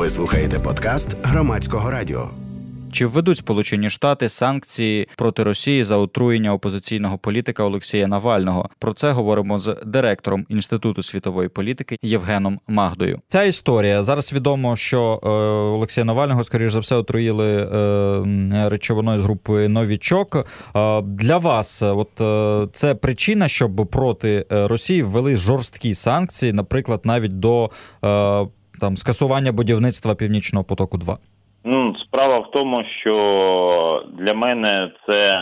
Ви слухаєте подкаст Громадського радіо. Чи введуть Сполучені Штати санкції проти Росії за отруєння опозиційного політика Олексія Навального? Про це говоримо з директором Інституту світової політики Євгеном Магдою. Ця історія. Зараз відомо, що Олексія Навального, скоріш за все, отруїли речовиною з групи «Новічок». Для вас це причина, щоб проти Росії ввели жорсткі санкції, наприклад, навіть до скасування будівництва Північного потоку-2? Справа в тому, що для мене це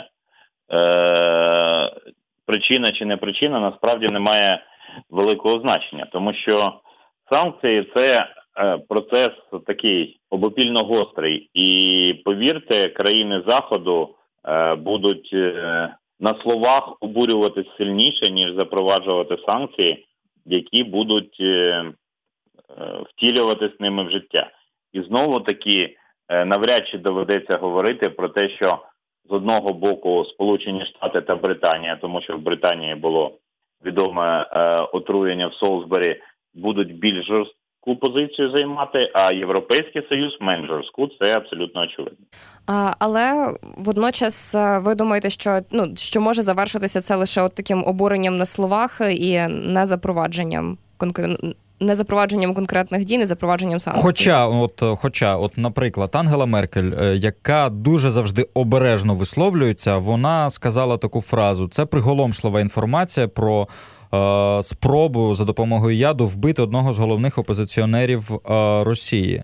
причина чи не причина насправді не має великого значення, тому що санкції – це процес такий обопільно гострий. І, повірте, країни Заходу будуть на словах обурюватись сильніше, ніж запроваджувати санкції, які будуть втілюватись ними в життя. І знову-таки навряд чи доведеться говорити про те, що з одного боку Сполучені Штати та Британія, тому що в Британії було відоме отруєння в Солсбері, будуть більш жорстку позицію займати, а Європейський Союз менш жорстку, це абсолютно очевидно. Але водночас ви думаєте, що може завершитися це лише таким обуренням на словах і не запровадженням конкретних дій, не запровадженням санкцій. Хоча, наприклад, Ангела Меркель, яка дуже завжди обережно висловлюється, вона сказала таку фразу: це приголомшлива інформація про спробу за допомогою яду вбити одного з головних опозиціонерів Росії.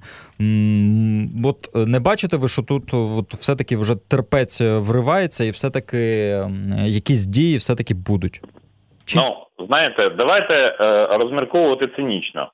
Не бачите ви, що тут все-таки вже терпець вривається і все-таки якісь дії все-таки будуть? Знаєте, давайте розмірковувати цинічно.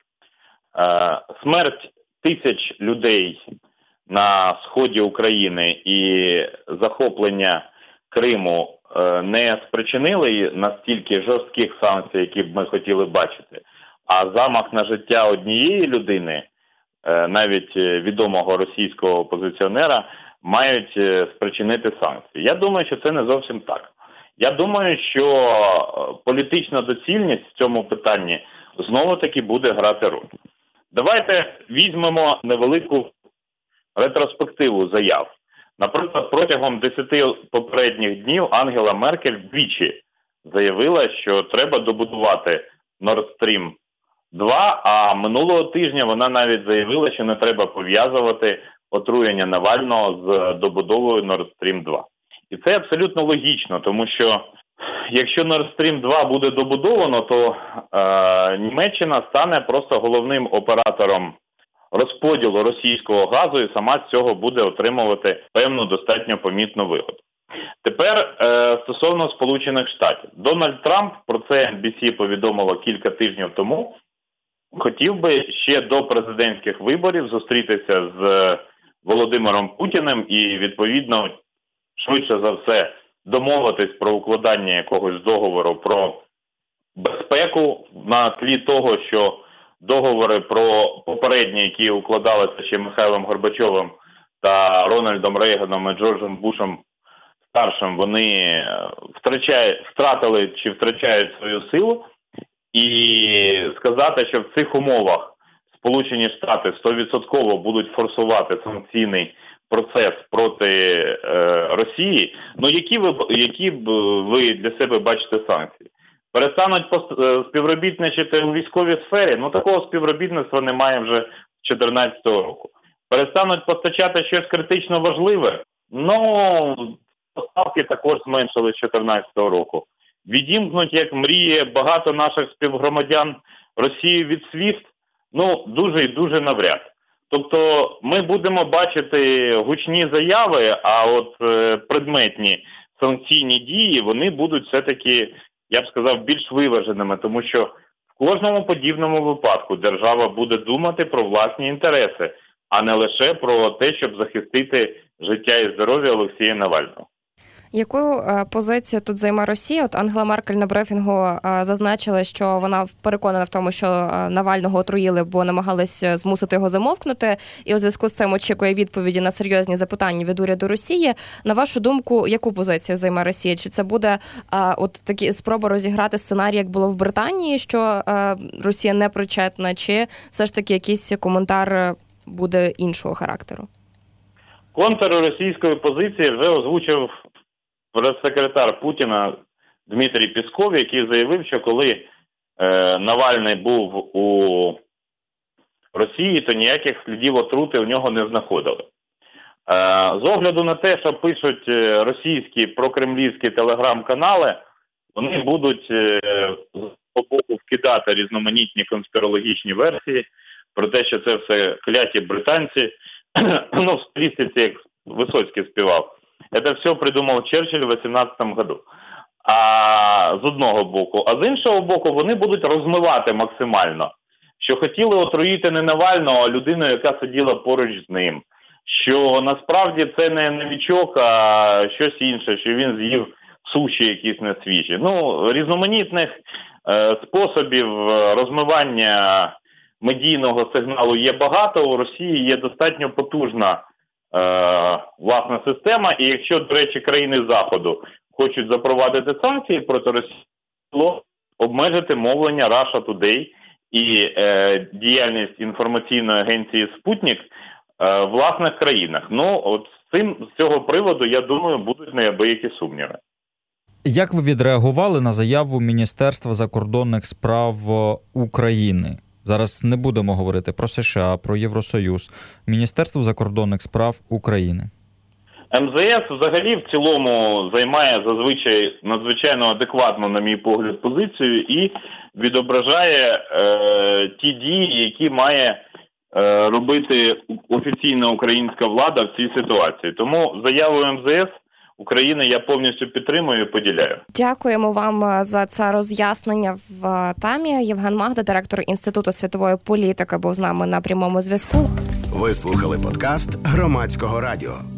Смерть тисяч людей на сході України і захоплення Криму не спричинили настільки жорстких санкцій, які б ми хотіли бачити, а замах на життя однієї людини, навіть відомого російського опозиціонера, мають спричинити санкції. Я думаю, що це не зовсім так. Я думаю, що політична доцільність в цьому питанні знову-таки буде грати роль. Давайте візьмемо невелику ретроспективу заяв. Наприклад, протягом 10 попередніх днів Ангела Меркель двічі заявила, що треба добудувати Nord Stream 2, а минулого тижня вона навіть заявила, що не треба пов'язувати отруєння Навального з добудовою Nord Stream 2. І це абсолютно логічно, тому що якщо Nord Stream 2 буде добудовано, то Німеччина стане просто головним оператором розподілу російського газу і сама з цього буде отримувати певну достатньо помітну вигоду. Тепер стосовно Сполучених Штатів. Дональд Трамп, про це NBC повідомило кілька тижнів тому, хотів би ще до президентських виборів зустрітися з Володимиром Путіним і, відповідно, швидше за все, домовитись про укладання якогось договору про безпеку на тлі того, що договори про попередні, які укладалися ще Михайлом Горбачовим та Рональдом Рейганом і Джорджем Бушем старшим, вони втратили чи втрачають свою силу. І сказати, що в цих умовах Сполучені Штати 100% будуть форсувати санкційний процес проти Росії, які б ви для себе бачите санкції? Перестануть співробітничати у військовій сфері? Такого співробітництва немає вже з 2014 року. Перестануть постачати щось критично важливе? Поставки також зменшили з 2014 року. Відімкнуть, як мріє багато наших співгромадян, Росію від SWIFT? Дуже і дуже навряд. Тобто ми будемо бачити гучні заяви, а от предметні санкційні дії, вони будуть все-таки, я б сказав, більш виваженими, тому що в кожному подібному випадку держава буде думати про власні інтереси, а не лише про те, щоб захистити життя і здоров'я Олексія Навального. Яку позицію тут займе Росія? От Ангела Меркель на брифінгу зазначила, що вона переконана в тому, що Навального отруїли, бо намагались змусити його замовкнути, і у зв'язку з цим очікує відповіді на серйозні запитання від уряду Росії. На вашу думку, яку позицію займе Росія? Чи це буде такі спроби розіграти сценарій, як було в Британії, що Росія не причетна, чи все ж таки якийсь коментар буде іншого характеру? Контур російської позиції вже озвучив прес-секретар Путіна Дмитрій Пєсков, який заявив, що коли Навальний був у Росії, то ніяких слідів отрути в нього не знаходили. З огляду на те, що пишуть російські прокремлівські телеграм-канали, вони будуть з боку вкидати різноманітні конспірологічні версії про те, що це все кляті британці, ну, в стилістиці, як Висоцький співав. Це все придумав Черчилль в 18-му году. А з одного боку. А з іншого боку, вони будуть розмивати максимально, що хотіли отруїти не Навального, а людину, яка сиділа поруч з ним. Що насправді це не новічок, а щось інше, що він з'їв суші якісь несвіжі. Ну, різноманітних способів розмивання медійного сигналу є багато. У Росії є достатньо потужна власна система. І якщо, до речі, країни Заходу хочуть запровадити санкції проти Росії, то обмежити мовлення Russia Today і діяльність інформаційної агенції «Спутник» в власних країнах. Ну, от з цього приводу, я думаю, будуть неабиякі сумніви. Як ви відреагували на заяву Міністерства закордонних справ України? Зараз не будемо говорити про США, про Євросоюз. Міністерство закордонних справ України. МЗС взагалі в цілому займає зазвичай надзвичайно адекватну, на мій погляд, позицію і відображає ті дії, які має робити офіційна українська влада в цій ситуації. Тому заяву МЗС України я повністю підтримую і поділяю. Дякуємо вам за це роз'яснення в темі. Євген Магда, директор Інституту світової політики, був з нами на прямому зв'язку. Ви слухали подкаст Громадського радіо.